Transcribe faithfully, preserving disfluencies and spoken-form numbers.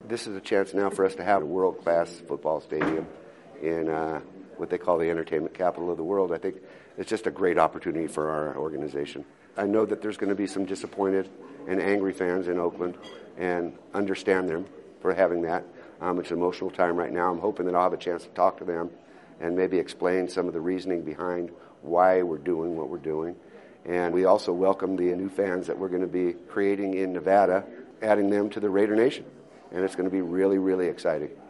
This is a chance now for us to have a world-class football stadium in uh, what they call the entertainment capital of the world. I think it's just a great opportunity for our organization. I know that there's going to be some disappointed and angry fans in Oakland, and understand them for having that. Um, it's an emotional time right now. I'm hoping that I'll have a chance to talk to them and maybe explain some of the reasoning behind why we're doing what we're doing. And we also welcome the new fans that we're going to be creating in Nevada, adding them to the Raider Nation. And it's going to be really, really exciting.